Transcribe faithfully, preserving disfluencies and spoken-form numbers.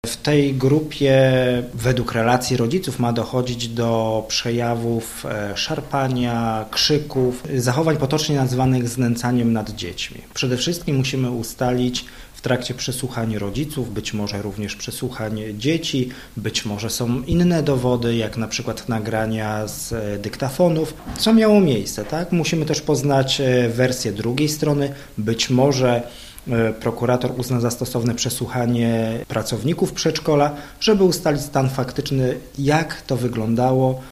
W tej grupie według relacji rodziców ma dochodzić do przejawów szarpania, krzyków, zachowań potocznie nazywanych znęcaniem nad dziećmi. Przede wszystkim musimy ustalić w trakcie przesłuchań rodziców, być może również przesłuchań dzieci, być może są inne dowody, jak na przykład nagrania z dyktafonów, co miało miejsce, tak? Musimy też poznać wersję drugiej strony, być może prokurator uzna za stosowne przesłuchanie pracowników przedszkola, żeby ustalić stan faktyczny, jak to wyglądało,